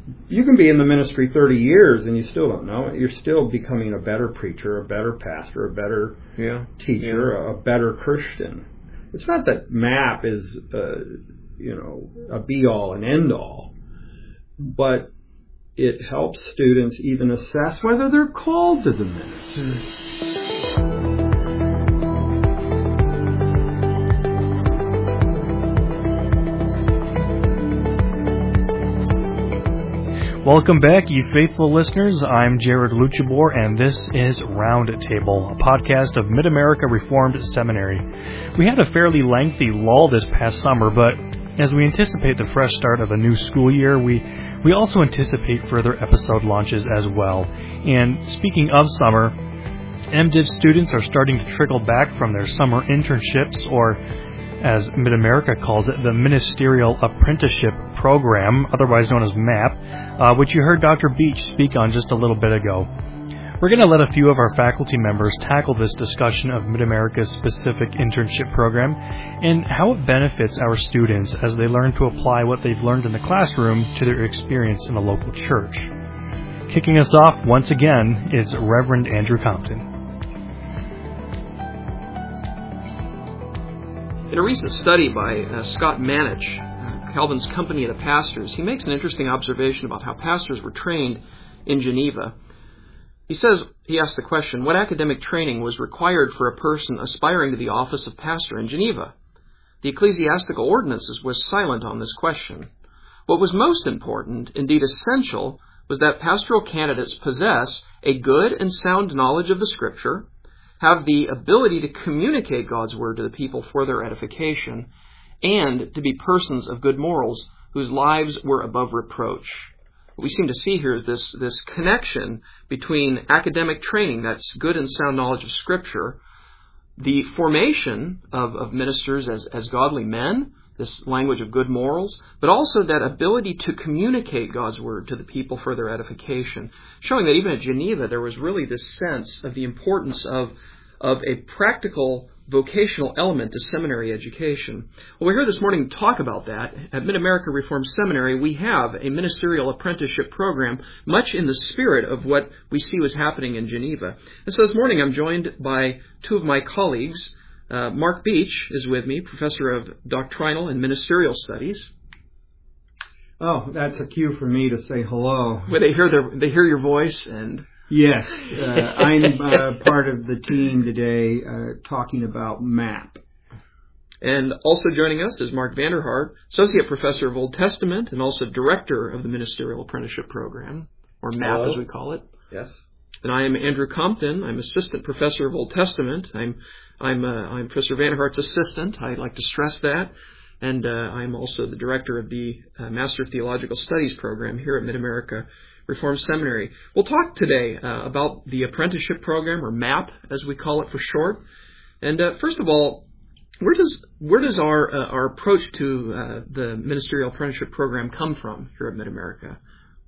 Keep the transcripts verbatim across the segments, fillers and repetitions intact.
you can be in the ministry thirty years and you still don't know it. You're still becoming a better preacher, a better pastor, a better yeah. teacher, yeah. a, a better Christian. It's not that M A P is, uh, you know, a be-all and end-all, but it helps students even assess whether they're called to the ministry. Welcome back, you faithful listeners. I'm Jared Luchabor, and this is Roundtable, a podcast of Mid-America Reformed Seminary. We had a fairly lengthy lull this past summer, but as we anticipate the fresh start of a new school year, we, we also anticipate further episode launches as well. And speaking of summer, MDiv students are starting to trickle back from their summer internships, or as Mid-America calls it, the Ministerial Apprenticeship Program, otherwise known as M A P, uh, which you heard Doctor Beach speak on just a little bit ago. We're going to let a few of our faculty members tackle this discussion of Mid-America's specific internship program and how it benefits our students as they learn to apply what they've learned in the classroom to their experience in a local church. Kicking us off once again is Reverend Andrew Compton. In a recent study by uh, Scott Manich, uh, Calvin's Company of the Pastors, he makes an interesting observation about how pastors were trained in Geneva. He says, he asked the question, what academic training was required for a person aspiring to the office of pastor in Geneva? The ecclesiastical ordinances was silent on this question. What was most important, indeed essential, was that pastoral candidates possess a good and sound knowledge of the Scripture, have the ability to communicate God's Word to the people for their edification, and to be persons of good morals whose lives were above reproach. What we seem to see here is this, this connection between academic training, that's good and sound knowledge of Scripture, the formation of, of ministers as, as godly men, this language of good morals, but also that ability to communicate God's Word to the people for their edification, showing that even at Geneva there was really this sense of the importance of, of a practical vocational element to seminary education. Well, we're here this morning to talk about that. At Mid-America Reformed Seminary, we have a ministerial apprenticeship program, much in the spirit of what we see was happening in Geneva. And so this morning I'm joined by two of my colleagues. Uh, Mark Beach is with me, professor of doctrinal and ministerial studies. Oh, that's a cue for me to say hello. Well, they hear their, they hear your voice and... Yes, uh, I'm uh, part of the team today uh, talking about M A P. And also joining us is Mark Vanderhart, associate professor of Old Testament and also director of the Ministerial Apprenticeship Program, or M A P Hello. as we call it. Yes. And I am Andrew Compton. I'm assistant professor of Old Testament. I'm I'm uh, I'm Professor Vanderhart's assistant. I'd like to stress that. And uh, I'm also the director of the uh, Master of Theological Studies program here at Mid-America Reformed Seminary. We'll talk today uh, about the apprenticeship program, or M A P as we call it for short. And uh, first of all, where does where does our uh, our approach to uh, the ministerial apprenticeship program come from here at Mid-America?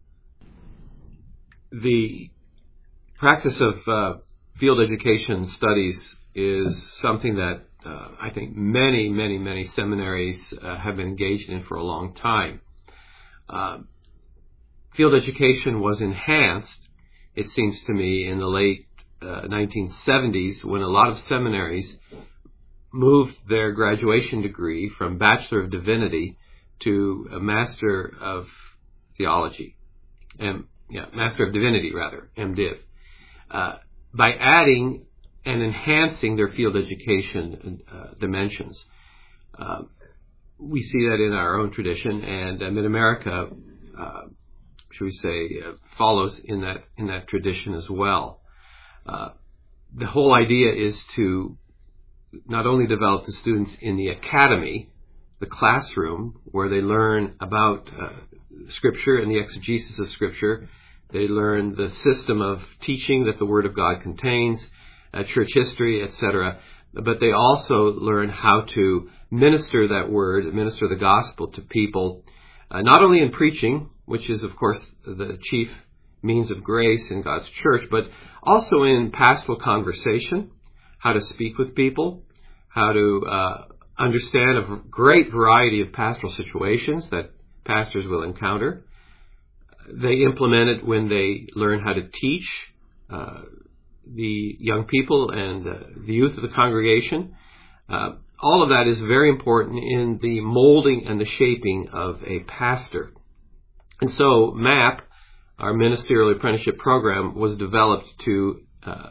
The practice of uh, field education studies is something that uh, I think many, many, many seminaries uh, have been engaged in for a long time. Uh, field education was enhanced, it seems to me, in the late uh, nineteen seventies when a lot of seminaries moved their graduation degree from Bachelor of Divinity to a Master of Theology, and yeah, Master of Divinity rather, MDiv, uh, by adding and enhancing their field education uh, dimensions. Uh, we see that in our own tradition, and uh, Mid-America, uh, should we say, uh, follows in that in that tradition as well. Uh, the whole idea is to not only develop the students in the academy, the classroom, where they learn about uh, Scripture and the exegesis of Scripture. They learn the system of teaching that the Word of God contains, uh, church history, et cetera. But they also learn how to minister that Word, minister the gospel to people, uh, not only in preaching, which is, of course, the chief means of grace in God's church, but also in pastoral conversation, how to speak with people, how to uh, understand a great variety of pastoral situations that pastors will encounter. they implement it when they learn how to teach uh, the young people and uh, the youth of the congregation. Uh, all of that is very important in the molding and the shaping of a pastor. And so MAP, our Ministerial Apprenticeship Program, was developed to uh,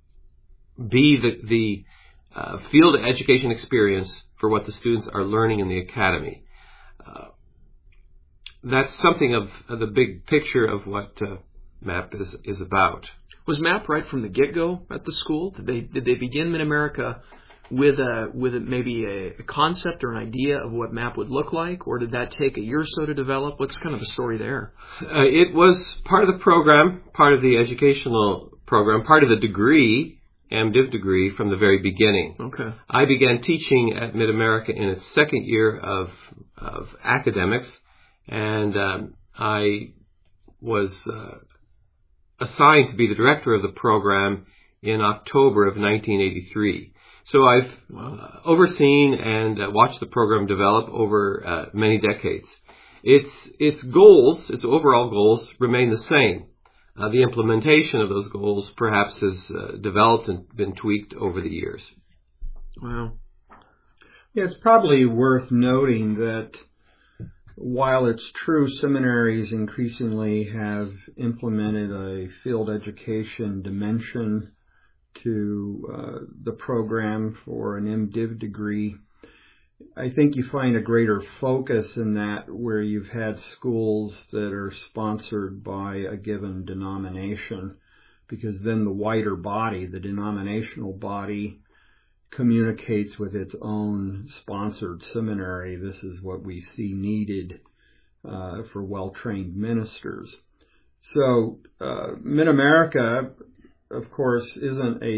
be the, the uh, field education experience for what the students are learning in the academy. Uh, that's something of, of the big picture of what uh, MAP is, is about. Was MAP right from the get-go at the school? Did they did they begin Mid-America with a with a, maybe a, a concept or an idea of what MAP would look like, or did that take a year or so to develop? What's kind of the story there? Uh, it was part of the program, part of the educational program, part of the degree, MDiv degree, from the very beginning. Okay. I began teaching at Mid-America in its second year of of academics, and um, I was uh, assigned to be the director of the program in October of nineteen eighty-three. So I've wow. uh, overseen and uh, watched the program develop over uh, many decades. Its its goals, its overall goals, remain the same. Uh, the implementation of those goals perhaps has uh, developed and been tweaked over the years. Wow. Yeah, it's probably worth noting that while it's true seminaries increasingly have implemented a field education dimension to uh, the program for an MDiv degree, I think you find a greater focus in that where you've had schools that are sponsored by a given denomination, because then the wider body, the denominational body, communicates with its own sponsored seminary. This is what we see needed uh, for well-trained ministers. So uh, Mid-America, of course, isn't a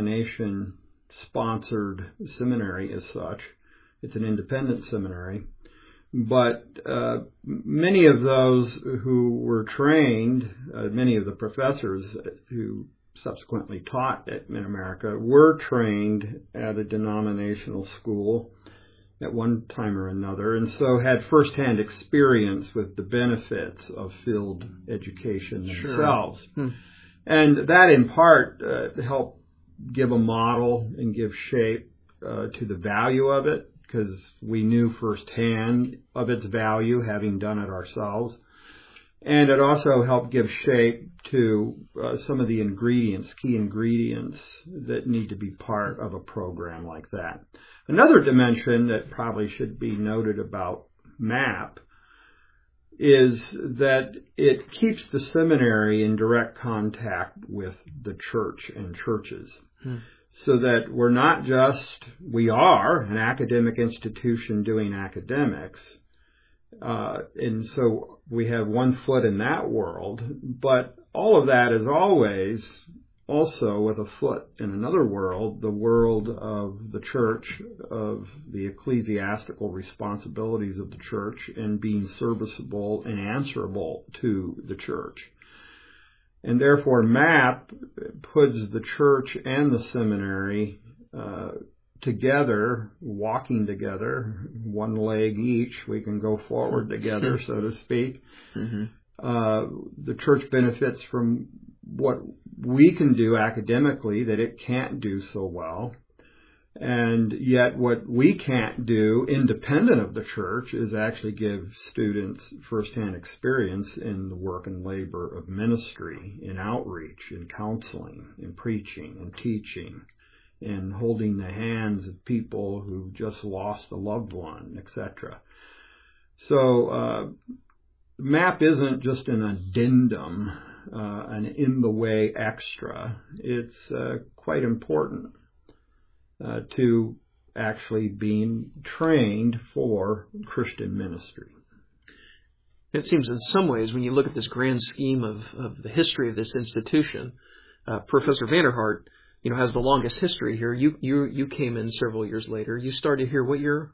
denomination-sponsored seminary as such. It's an independent seminary. But uh, many of those who were trained, uh, many of the professors who subsequently taught at Mid-America, were trained at a denominational school at one time or another, and so had firsthand experience with the benefits of field education themselves. Sure. Hmm. And that, in part, uh, helped give a model and give shape uh, to the value of it, because we knew firsthand of its value, having done it ourselves. And it also helped give shape to uh, some of the ingredients, key ingredients that need to be part of a program like that. Another dimension that probably should be noted about MAP is that it keeps the seminary in direct contact with the church and churches. Hmm. So that we're not just, we are an academic institution doing academics, Uh, and so we have one foot in that world, but all of that is always also with a foot in another world, the world of the church, of the ecclesiastical responsibilities of the church, and being serviceable and answerable to the church. And therefore MAP puts the church and the seminary uh, together, walking together, one leg each. We can go forward together, so to speak. Mm-hmm. Uh, the church benefits from what we can do academically that it can't do so well. And yet what we can't do independent of the church is actually give students firsthand experience in the work and labor of ministry, in outreach, in counseling, in preaching, in teaching, and holding the hands of people who just lost a loved one, et cetera. So uh, MAP isn't just an addendum, uh, an in-the-way extra. It's uh, quite important uh, to actually being trained for Christian ministry. It seems in some ways, when you look at this grand scheme of, of the history of this institution, uh, Professor Vanderhart, you know, has the longest history here. You you you came in several years later. You started here what year?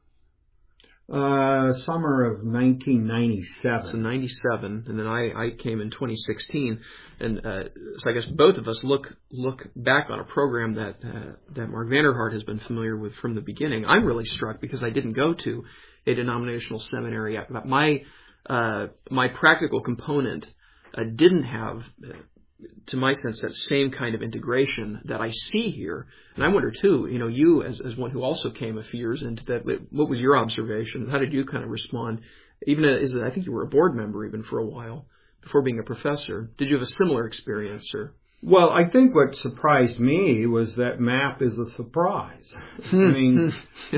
Uh, summer of nineteen ninety-seven. So ninety-seven, and then I, I came in twenty sixteen. And uh, so I guess both of us look look back on a program that uh, that Mark Vanderhart has been familiar with from the beginning. I'm really struck because I didn't go to a denominational seminary. My uh, my practical component uh, didn't have, uh, to my sense, that same kind of integration that I see here. And I wonder, too, you know, you as, as one who also came a few years into that, what was your observation? How did you kind of respond? Even as, I think you were a board member even for a while before being a professor. Did you have a similar experience? Or? Well, I think what surprised me was that MAP is a surprise. I mean,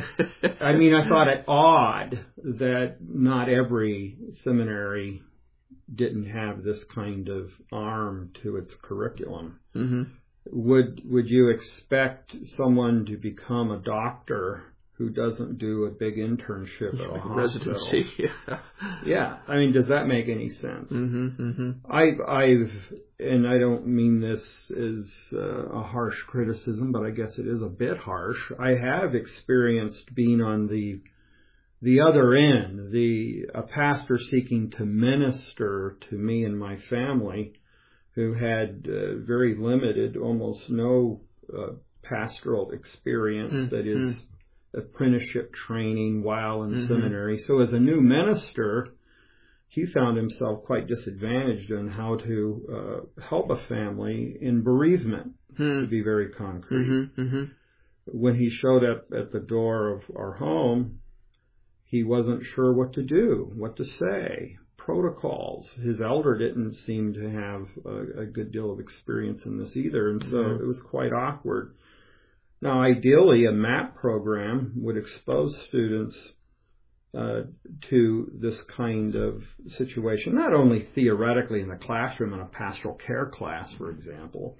I mean, I thought it odd that not every seminary didn't have this kind of arm to its curriculum. Mm-hmm. Would would you expect someone to become a doctor who doesn't do a big internship at a like hospital? Residency, yeah. Yeah, I mean, does that make any sense? Mm-hmm, mm-hmm. I've, I've, and I don't mean this as uh, a harsh criticism, but I guess it is a bit harsh. I have experienced being on the the other end, the a pastor seeking to minister to me and my family, who had uh, very limited, almost no uh, pastoral experience. Mm-hmm. That is apprenticeship training while in mm-hmm. seminary. So as a new minister, he found himself quite disadvantaged in how to uh, help a family in bereavement, mm-hmm. to be very concrete. Mm-hmm. Mm-hmm. When he showed up at the door of our home, he wasn't sure what to do, what to say, protocols. His elder didn't seem to have a, a good deal of experience in this either, and so mm-hmm. it was quite awkward. Now, ideally, a MAP program would expose students uh, to this kind of situation, not only theoretically in the classroom in a pastoral care class, for example,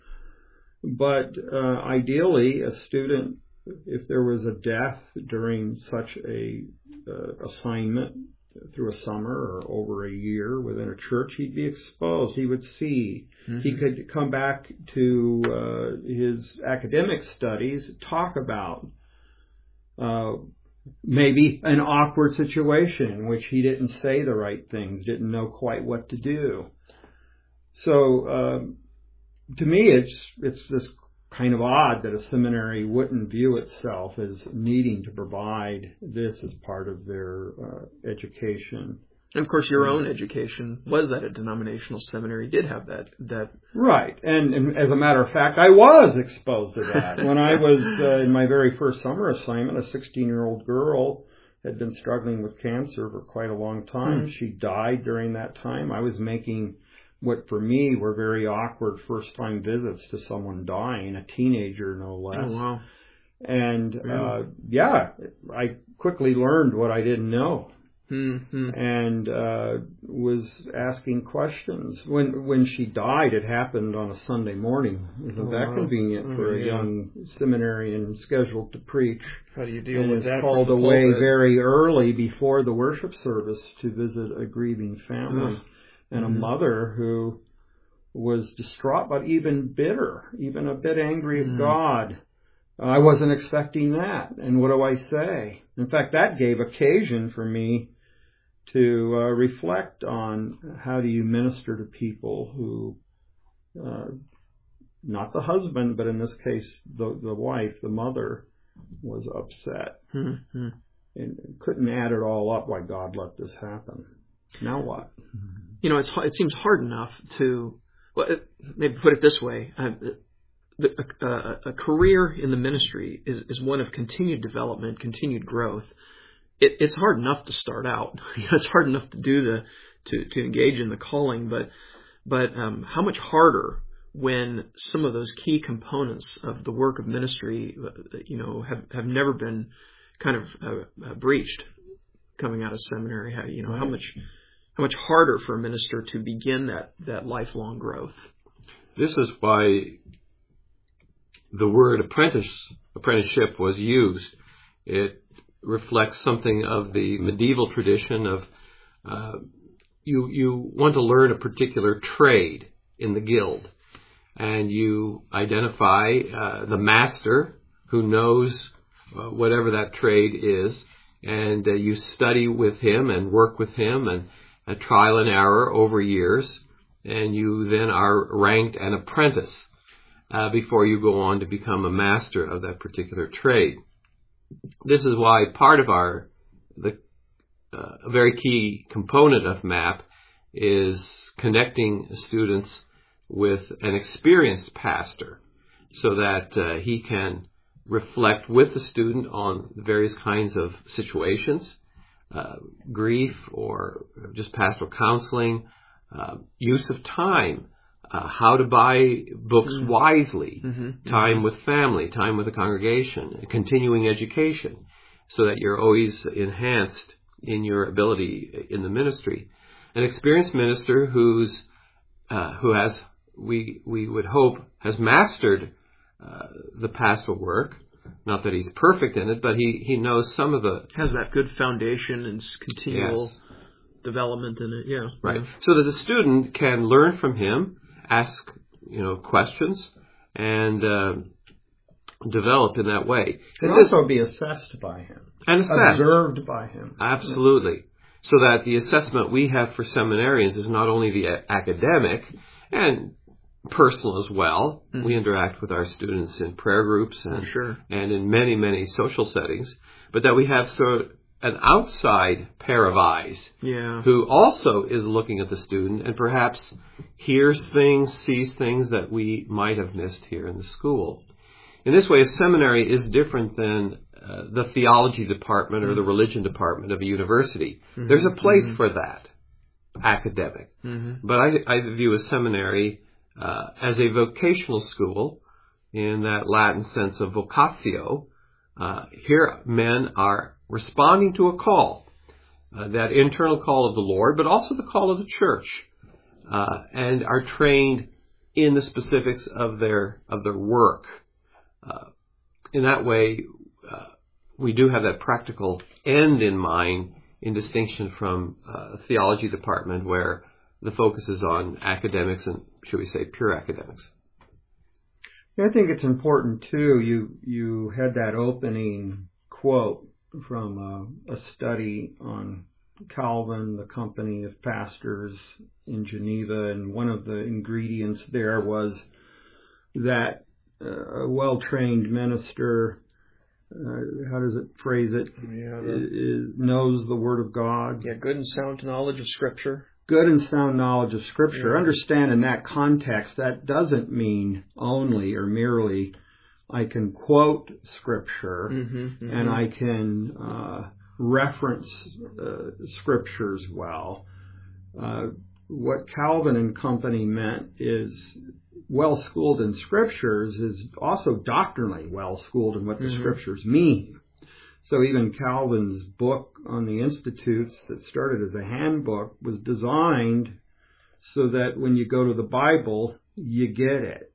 but uh, ideally a student, if there was a death during such a uh, assignment through a summer or over a year within a church, he'd be exposed. He would see. Mm-hmm. He could come back to uh, his academic studies, talk about uh, maybe an awkward situation in which he didn't say the right things, didn't know quite what to do. So uh, to me, it's it's this kind of odd that a seminary wouldn't view itself as needing to provide this as part of their uh, education. And of course, your own education was at a denominational seminary, did have that. that Right. And, and as a matter of fact, I was exposed to that. When I was uh, in my very first summer assignment, a sixteen-year-old girl had been struggling with cancer for quite a long time. Mm. She died during that time. I was making what for me were very awkward first-time visits to someone dying, a teenager no less. Oh, wow. And, uh, yeah, I quickly learned what I didn't know. Mm-hmm. And uh, was asking questions. When when she died, it happened on a Sunday morning. Isn't oh, that wow. convenient oh, for a yeah. young seminarian scheduled to preach? How do you deal and with that? Called away very early before the worship service to visit a grieving family. Oh. And mm-hmm. a mother who was distraught, but even bitter, even a bit angry mm-hmm. at God. I wasn't expecting that. And what do I say? In fact, that gave occasion for me to uh, reflect on how do you minister to people who, uh, not the husband, but in this case, the, the wife, the mother, was upset. Mm-hmm. And couldn't add it all up why God let this happen. Now what? You know, it's it seems hard enough to, well, maybe put it this way. Uh, the, a, a career in the ministry is, is one of continued development, continued growth. It, it's hard enough to start out. You know, it's hard enough to do the to, to engage in the calling, but but um, how much harder when some of those key components of the work of ministry, you know, have, have never been kind of uh, uh, breached coming out of seminary. How, you know, right. how much how much harder for a minister to begin that that lifelong growth. This is why the word apprentice apprenticeship was used. It reflects something of the medieval tradition of uh, you you want to learn a particular trade in the guild, and you identify uh, the master who knows uh, whatever that trade is, and uh, you study with him and work with him and a trial and error over years, and you then are ranked an apprentice uh, before you go on to become a master of that particular trade. This is why part of our, the uh, a very key component of MAP is connecting students with an experienced pastor so that uh, he can reflect with the student on various kinds of situations, uh, grief or just pastoral counseling, uh, use of time, uh, how to buy books mm-hmm. wisely, mm-hmm. time mm-hmm. with family, time with the congregation, continuing education, so that you're always enhanced in your ability in the ministry. An experienced minister who's uh, who has, we we would hope, has mastered uh, the pastoral work. Not that he's perfect in it, but he, he knows some of the... Has that good foundation and continual yes. development in it, yeah. Right. Yeah. So that the student can learn from him, ask, you know, questions, and uh, develop in that way. And also be assessed by him. And assessed. Observed by him. Absolutely. Yeah. So that the assessment we have for seminarians is not only the academic and personal as well. Mm-hmm. We interact with our students in prayer groups and, sure. and in many, many social settings, but that we have sort of an outside pair of eyes yeah. who also is looking at the student and perhaps hears things, sees things that we might have missed here in the school. In this way, a seminary is different than uh, the theology department or mm-hmm. the religion department of a university. Mm-hmm. There's a place mm-hmm. for that, academic. Mm-hmm. But I, I view a seminary Uh, as a vocational school, in that Latin sense of vocatio. Uh, here men are responding to a call, uh, that internal call of the Lord, but also the call of the church, uh, and are trained in the specifics of their of their work. Uh, in that way, uh, we do have that practical end in mind, in distinction from uh, a theology department where the focus is on academics and, should we say, pure academics. I think it's important, too. You you had that opening quote from a, a study on Calvin, the company of pastors in Geneva, and one of the ingredients there was that uh, a well-trained minister, uh, how does it phrase it, yeah, is, is, knows the Word of God. Yeah, good and sound knowledge of Scripture. Good and sound knowledge of Scripture. Yeah. Understand in that context, that doesn't mean only or merely I can quote Scripture mm-hmm, mm-hmm. and I can uh, reference uh, Scriptures well. Uh, what Calvin and company meant is well-schooled in Scriptures is also doctrinally well-schooled in what the mm-hmm. Scriptures mean. So even Calvin's book on the Institutes that started as a handbook was designed so that when you go to the Bible, you get it.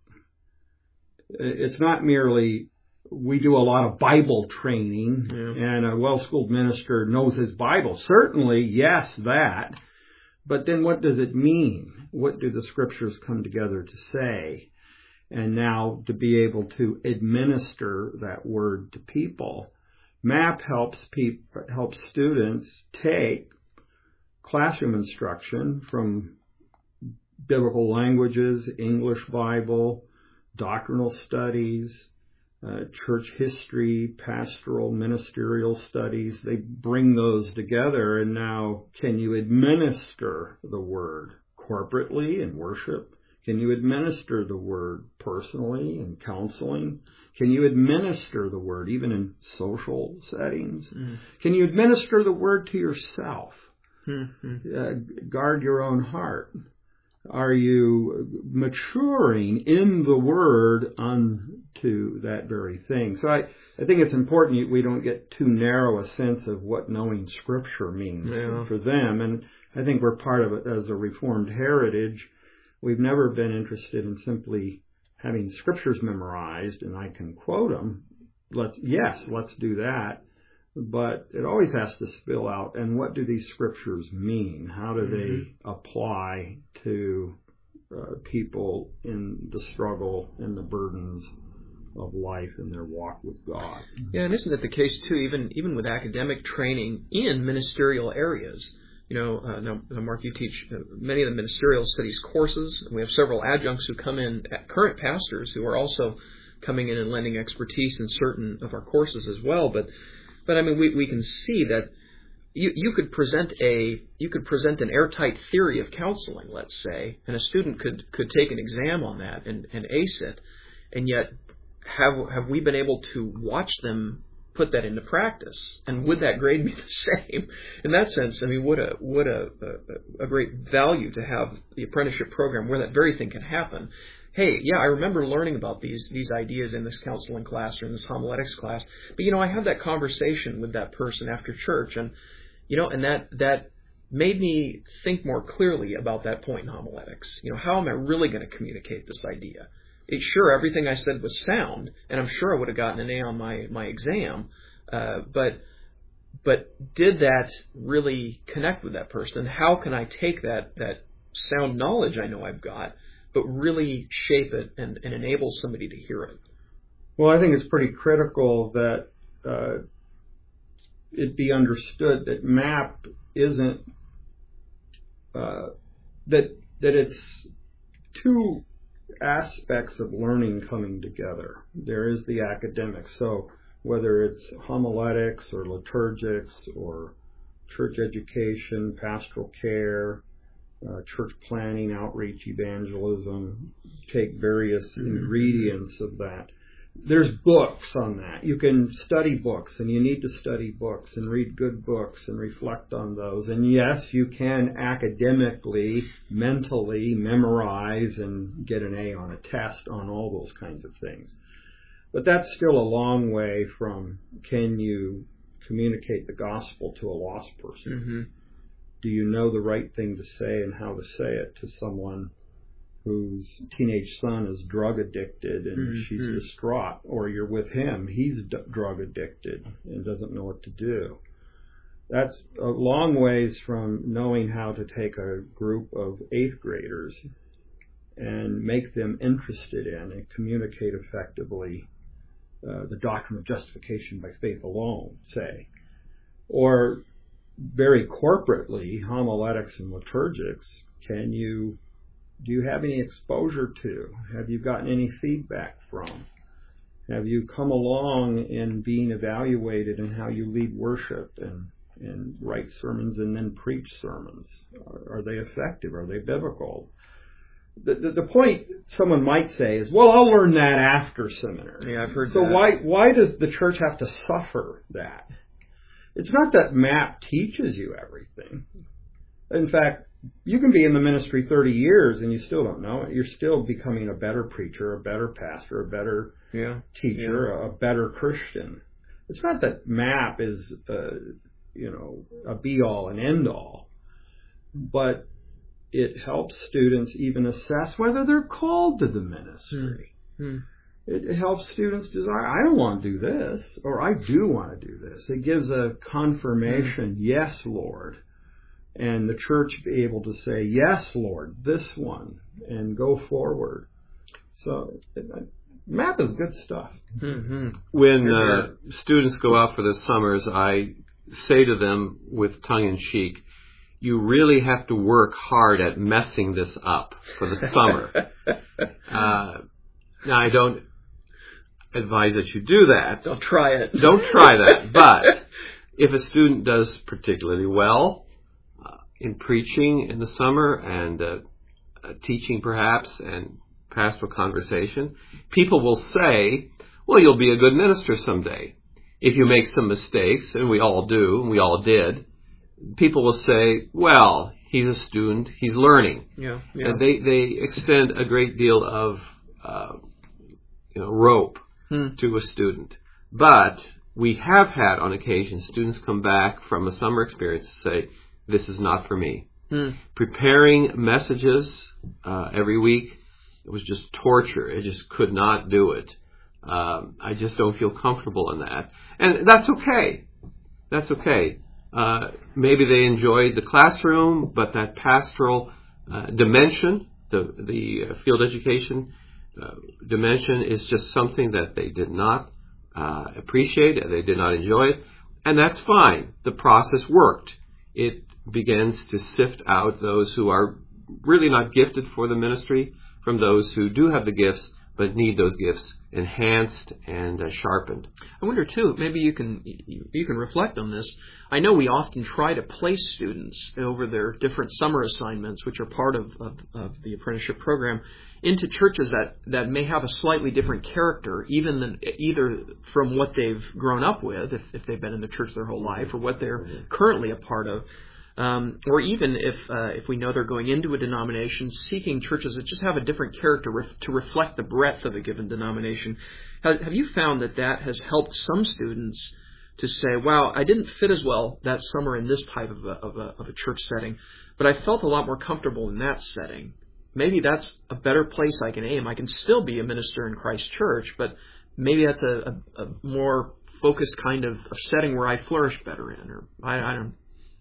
It's not merely we do a lot of Bible training yeah. and a well-schooled minister knows his Bible. Certainly, yes, that. But then what does it mean? What do the Scriptures come together to say? And now to be able to administer that word to people. M A P helps people, helps students take classroom instruction from biblical languages, English Bible, doctrinal studies, uh, church history, pastoral, ministerial studies. They bring those together, and now can you administer the Word corporately in worship? Can you administer the Word personally in counseling? Can you administer the Word even in social settings? Mm. Can you administer the Word to yourself? Mm-hmm. Uh, guard your own heart. Are you maturing in the Word unto that very thing? So I, I think it's important we don't get too narrow a sense of what knowing Scripture means yeah. for them. And I think we're part of it as a Reformed heritage. We've never been interested in simply having Scriptures memorized and I can quote them. Let's, yes, let's do that. But it always has to spill out. And what do these Scriptures mean? How do mm-hmm. they apply to uh, people in the struggle and the burdens of life and their walk with God? Yeah, and isn't it the case, too, even even with academic training in ministerial areas? You know, uh, now, Mark, you teach uh, many of the ministerial studies courses. And we have several adjuncts who come in, current pastors, who are also coming in and lending expertise in certain of our courses as well. But, but I mean, we, we can see that you, you could present a you could present an airtight theory of counseling, let's say, and a student could, could take an exam on that and, and ace it, and yet have have we been able to watch them put that into practice? And would that grade be the same? In that sense, I mean, what a what a, a, a great value to have the apprenticeship program where that very thing can happen. Hey, yeah, I remember learning about these these ideas in this counseling class or in this homiletics class, but you know, I had that conversation with that person after church, and you know, and that that made me think more clearly about that point in homiletics. You know, how am I really going to communicate this idea? It, sure, everything I said was sound, and I'm sure I would have gotten an A on my my exam, uh, but but did that really connect with that person? And how can I take that that sound knowledge I know I've got, but really shape it and, and enable somebody to hear it? Well, I think it's pretty critical that uh, it be understood that MAP isn't uh, that that it's two aspects of learning coming together. There is the academics, so whether it's homiletics or liturgics or church education, pastoral care, uh, church planning, outreach, evangelism, take various mm-hmm. ingredients of that. There's books on that. You can study books, and you need to study books and read good books and reflect on those. And yes, you can academically, mentally memorize and get an A on a test on all those kinds of things. But that's still a long way from, can you communicate the gospel to a lost person? Mm-hmm. Do you know the right thing to say and how to say it to someone whose teenage son is drug addicted and mm-hmm. she's distraught, or you're with him, he's d- drug addicted and doesn't know what to do? That's a long ways from knowing how to take a group of eighth graders and make them interested in and communicate effectively uh, the doctrine of justification by faith alone, say. Or very corporately, homiletics and liturgics, can you Do you have any exposure to? Have you gotten any feedback from? Have you come along in being evaluated in how you lead worship and, and write sermons and then preach sermons? Are, are they effective? Are they biblical? The, the, the point someone might say is, well, I'll learn that after seminary. Yeah, I've heard so that. So why why does the church have to suffer that? It's not that MAP teaches you everything. In fact, you can be in the ministry thirty years and you still don't know it. You're still becoming a better preacher, a better pastor, a better yeah. teacher, yeah. a better Christian. It's not that MAP is, uh, you know, a be-all and end-all, but it helps students even assess whether they're called to the ministry. Hmm. It, it helps students desire, I don't want to do this, or I do want to do this. It gives a confirmation, hmm. yes, Lord. And the church be able to say, yes, Lord, this one, and go forward. So it, MAP is good stuff. Mm-hmm. When uh, students go out for the summers, I say to them with tongue-in-cheek, you really have to work hard at messing this up for the summer. uh, now, I don't advise that you do that. Don't try it. Don't try that. But if a student does particularly well in preaching in the summer and uh, uh, teaching perhaps and pastoral conversation, people will say, well, you'll be a good minister someday. If you make some mistakes, and we all do, and we all did, people will say, well, he's a student, he's learning. Yeah, yeah. And they, they extend a great deal of uh, you know, rope hmm. to a student. But we have had on occasion students come back from a summer experience to say, this is not for me. Hmm. Preparing messages uh, every week, it was just torture. I just could not do it. Um, I just don't feel comfortable in that. And that's okay. That's okay. Uh, maybe they enjoyed the classroom, but that pastoral uh, dimension, the, the uh, field education uh, dimension, is just something that they did not uh, appreciate, and they did not enjoy it. And that's fine. The process worked. It begins to sift out those who are really not gifted for the ministry from those who do have the gifts but need those gifts enhanced and uh, sharpened. I wonder too, maybe you can you can reflect on this. I know we often try to place students over their different summer assignments, which are part of, of, of the apprenticeship program, into churches that, that may have a slightly different character, even than either from what they've grown up with, if, if they've been in the church their whole life, or what they're currently a part of. Um, or even if uh, if we know they're going into a denomination, seeking churches that just have a different character ref- to reflect the breadth of a given denomination. Has, have you found that that has helped some students to say, wow, I didn't fit as well that summer in this type of a, of a, of a church setting, but I felt a lot more comfortable in that setting. Maybe that's a better place I can aim. I can still be a minister in Christ Church, but maybe that's a, a, a more focused kind of, of setting where I flourish better in. Or I, I don't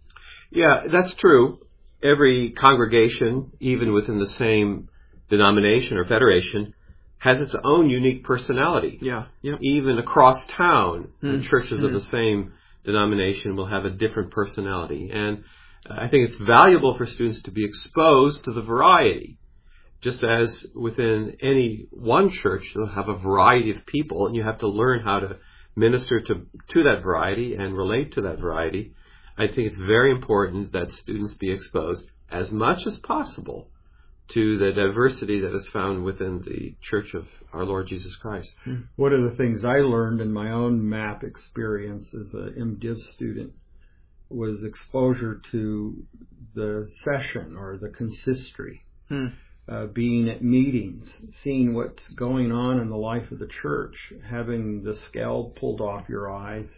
Yeah, that's true. Every congregation, even within the same denomination or federation, has its own unique personality. Yeah, yeah. Even across town, Mm. the churches Mm. of the same denomination will have a different personality. And I think it's valuable for students to be exposed to the variety. Just as within any one church, you'll have a variety of people, and you have to learn how to minister to, to that variety and relate to that variety. I think it's very important that students be exposed as much as possible to the diversity that is found within the Church of our Lord Jesus Christ. One of the things I learned in my own M A P experience as a MDiv student was exposure to the session or the consistory, Hmm. uh, being at meetings, seeing what's going on in the life of the church, having the scale pulled off your eyes.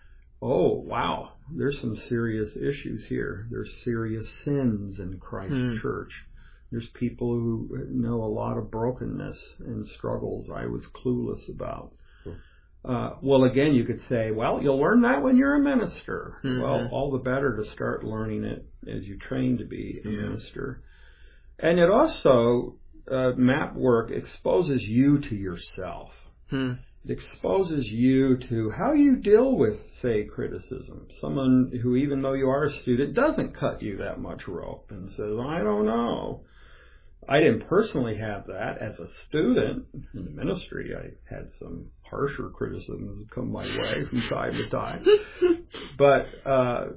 Oh, wow, there's some serious issues here. There's serious sins in Christ's Hmm. church. There's people who know a lot of brokenness and struggles I was clueless about. Uh, well, again, you could say, well, you'll learn that when you're a minister. Mm-hmm. Well, all the better to start learning it as you train to be a Yeah. minister. And it also, uh, M A P work exposes you to yourself. Hmm. It exposes you to how you deal with, say, criticism. Someone who, even though you are a student, doesn't cut you that much rope and says, I don't know. I didn't personally have that as a student in the ministry. I had some harsher criticisms come my way from time to time. But uh,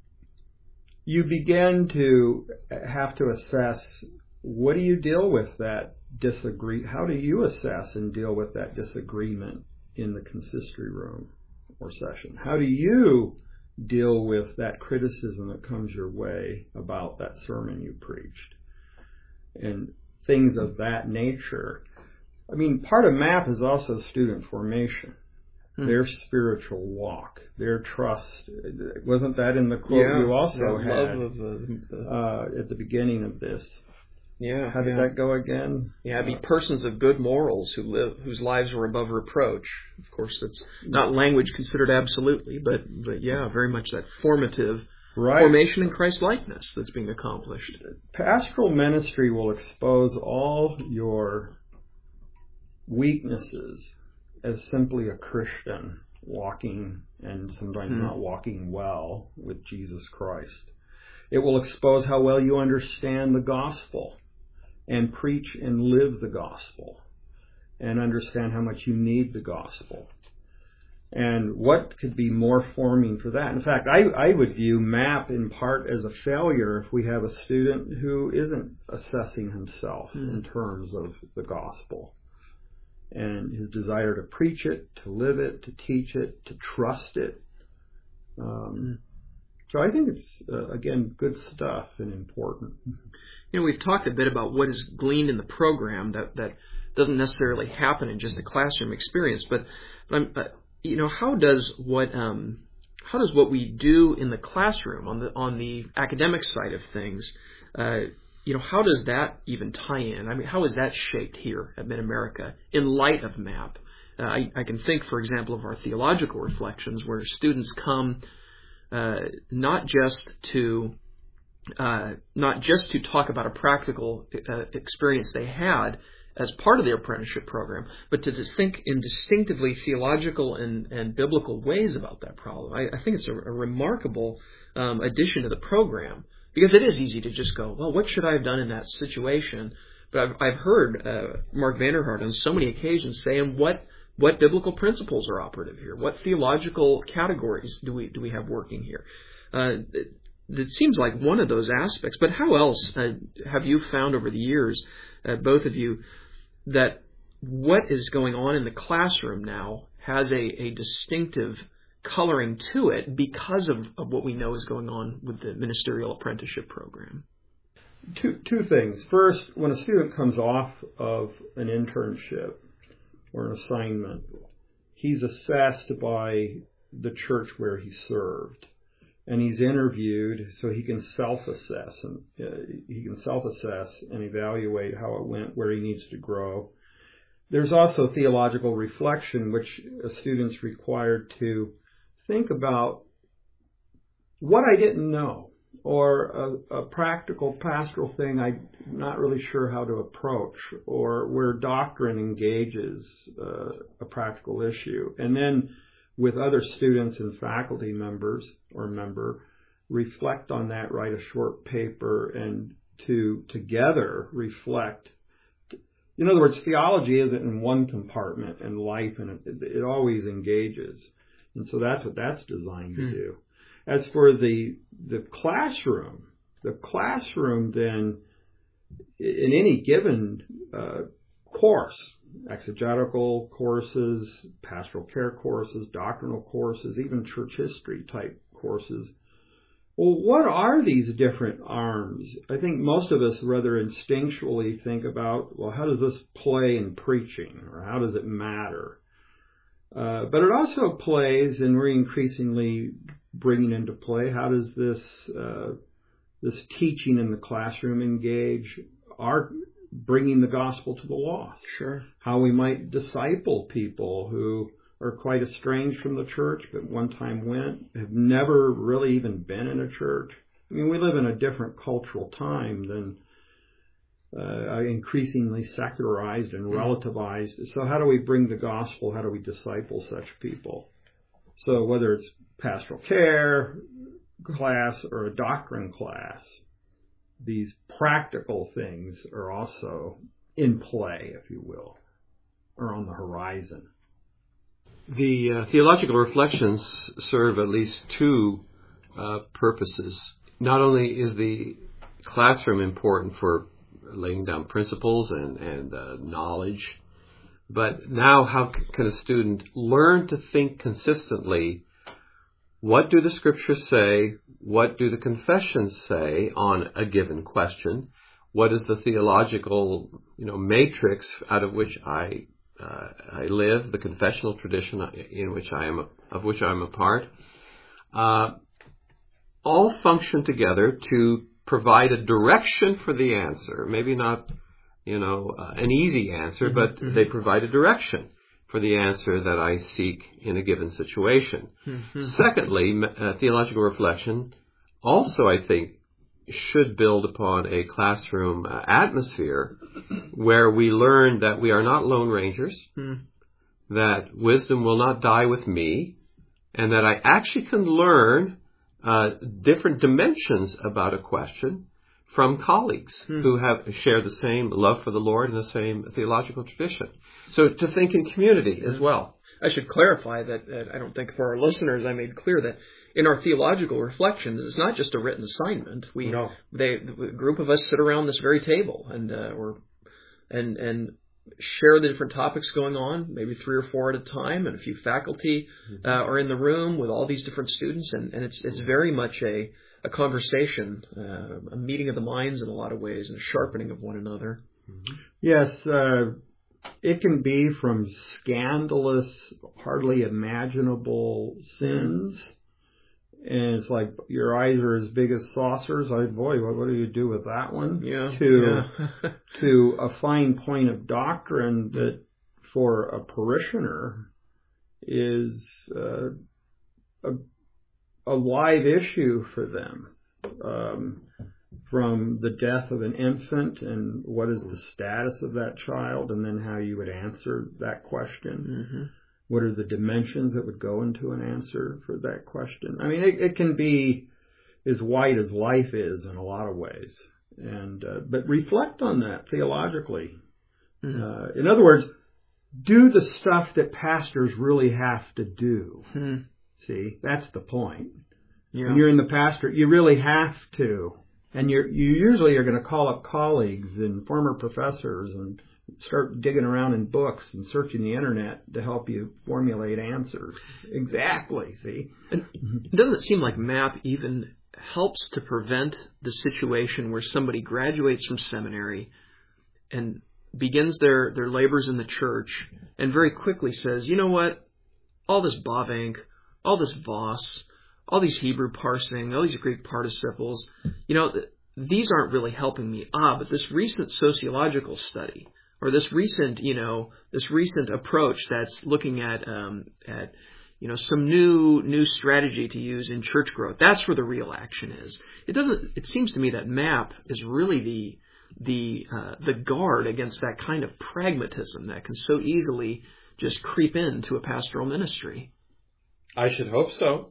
you begin to have to assess, what do you deal with that disagree? How do you assess and deal with that disagreement in the consistory room or session? How do you deal with that criticism that comes your way about that sermon you preached? And things of that nature. I mean, part of M A P is also student formation. Hmm. Their spiritual walk, their trust. Wasn't that in the quote yeah, you also yeah, had love of, uh, uh, at the beginning of this? Yeah. How did yeah. that go again? Yeah, be persons of good morals who live, whose lives were above reproach. Of course, that's not language considered absolutely, but but yeah, very much that formative right. formation in Christ-likeness that's being accomplished. Pastoral ministry will expose all your weaknesses as simply a Christian walking and sometimes hmm. not walking well with Jesus Christ. It will expose how well you understand the gospel and preach and live the gospel and understand how much you need the gospel. And what could be more forming for that? In fact, I, I would view M A P in part as a failure if we have a student who isn't assessing himself mm. in terms of the gospel and his desire to preach it, to live it, to teach it, to trust it. Um, so I think it's, uh, again, good stuff and important. You know, we've talked a bit about what is gleaned in the program that, that doesn't necessarily happen in just a classroom experience, but, but I'm, uh, you know, how does what um, how does what we do in the classroom on the on the academic side of things, uh, you know, how does that even tie in? I mean, how is that shaped here at Mid-America in light of M A P? Uh, I, I can think, for example, of our theological reflections, where students come uh, not just to uh, not just to talk about a practical uh, experience they had as part of their apprenticeship program, but to think in distinctively theological and, and biblical ways about that problem. I, I think it's a, a remarkable um, addition to the program, because it is easy to just go, well, what should I have done in that situation? But I've, I've heard uh, Mark Vanderhart on so many occasions saying what what biblical principles are operative here, what theological categories do we do we have working here. Uh, it, it seems like one of those aspects. But how else uh, have you found over the years, uh, both of you, that what is going on in the classroom now has a, a distinctive coloring to it because of, of what we know is going on with the ministerial apprenticeship program? Two two things. First, when a student comes off of an internship or an assignment, he's assessed by the church where he served, and he's interviewed so he can self-assess and uh, he can self-assess and evaluate how it went, where he needs to grow. There's also theological reflection, which a student's required to think about what I didn't know, or a, a practical pastoral thing I'm not really sure how to approach, or where doctrine engages uh, a practical issue. And then with other students and faculty members or member, reflect on that, write a short paper, and to together reflect. In other words, theology isn't in one compartment, and life, and it, it always engages. And so that's what that's designed to do. As for the the classroom, the classroom then, in any given uh, course, exegetical courses, pastoral care courses, doctrinal courses, even church history type courses, well, what are these different arms? I think most of us rather instinctually think about, well, how does this play in preaching, or how does it matter? Uh, but it also plays, and we're increasingly bringing into play, how does this uh, this teaching in the classroom engage our bringing the gospel to the lost? Sure. How we might disciple people who are quite estranged from the church, but one time went, have never really even been in a church. I mean, we live in a different cultural time than uh, increasingly secularized and relativized. So how do we bring the gospel? How do we disciple such people? So whether it's pastoral care class or a doctrine class, these practical things are also in play, if you will, or on the horizon. The uh, theological reflections serve at least two uh, purposes. Not only is the classroom important for laying down principles and, and uh, knowledge, but now how c- can a student learn to think consistently? What do the scriptures say? What do the confessions say on a given question? What is the theological, you know, matrix out of which I uh, I live, the confessional tradition in which I am a, of which I am a part? Uh, all function together to provide a direction for the answer. Maybe not, you know, uh, an easy answer, mm-hmm, but mm-hmm. they provide a direction for the answer that I seek in a given situation. Mm-hmm. Secondly, uh, theological reflection also, I think, should build upon a classroom uh, atmosphere where we learn that we are not lone rangers, mm. that wisdom will not die with me, and that I actually can learn uh, different dimensions about a question from colleagues mm. who have share the same love for the Lord and the same theological tradition. So to think in community as well. I should clarify that, that I don't think for our listeners I made clear that in our theological reflections, it's not just a written assignment. We, no. they, a group of us sit around this very table and uh, or and and share the different topics going on, maybe three or four at a time, and a few faculty uh, are in the room with all these different students, and, and it's it's very much a a conversation, uh, a meeting of the minds in a lot of ways, and a sharpening of one another. Yes, uh, it can be from scandalous, hardly imaginable sins. And it's like your eyes are as big as saucers. I boy, what, what do you do with that one? Yeah. To yeah. to a fine point of doctrine that for a parishioner is uh, a a live issue for them. Um, from the death of an infant and what is the status of that child, and then how you would answer that question. Mm-hmm. What are the dimensions that would go into an answer for that question? I mean, it, it can be as wide as life is in a lot of ways. And uh, but reflect on that theologically. Mm-hmm. Uh, in other words, do the stuff that pastors really have to do. Mm-hmm. See, that's the point. Yeah. When you're in the pastor, you really have to. And you're, you usually are going to call up colleagues and former professors and start digging around in books and searching the internet to help you formulate answers. Exactly, see? And doesn't it seem like MAP even helps to prevent the situation where somebody graduates from seminary and begins their, their labors in the church and very quickly says, you know what, all this Bavinck, all this Vos, all these Hebrew parsing, all these Greek participles, you know, th- these aren't really helping me. Ah, but this recent sociological study, or this recent, you know, this recent approach that's looking at, um, at, you know, some new new strategy to use in church growth. That's where the real action is. It doesn't. It seems to me that MAP is really the the uh, the guard against that kind of pragmatism that can so easily just creep into a pastoral ministry. I should hope so.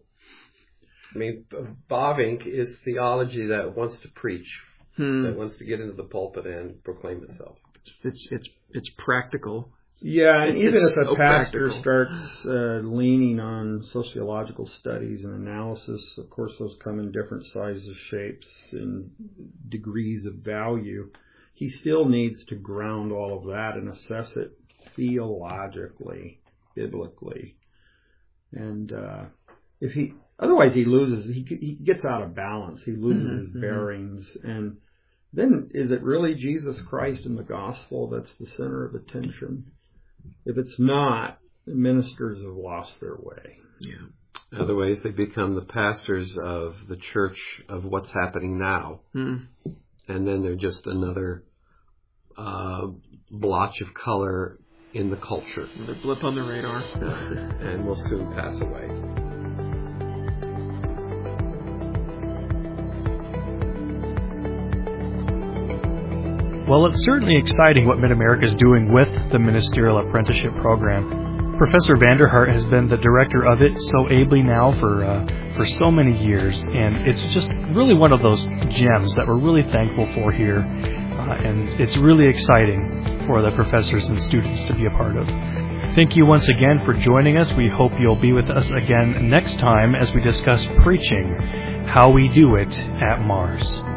I mean, Bavinck is theology that wants to preach, Hmm. that wants to get into the pulpit and proclaim itself. It's it's it's practical. Yeah, and It's even if a so pastor practical. starts uh, leaning on sociological studies and analysis, of course those come in different sizes, shapes, and degrees of value. He still needs to ground all of that and assess it theologically, biblically. And uh, if he, otherwise he loses, he he gets out of balance. He loses Mm-hmm. his bearings. And then is it really Jesus Christ and the gospel that's the center of attention? If it's not, the ministers have lost their way. Yeah. Other ways, they become the pastors of the church of what's happening now. Hmm. And then they're just another uh, blotch of color in the culture. Another blip on the radar. And will soon pass away. Well, it's certainly exciting what Mid-America is doing with the Ministerial Apprenticeship Program. Professor Vanderhart has been the director of it so ably now for uh, for so many years, and it's just really one of those gems that we're really thankful for here, uh, and it's really exciting for the professors and students to be a part of. Thank you once again for joining us. We hope you'll be with us again next time as we discuss preaching, how we do it at Mars.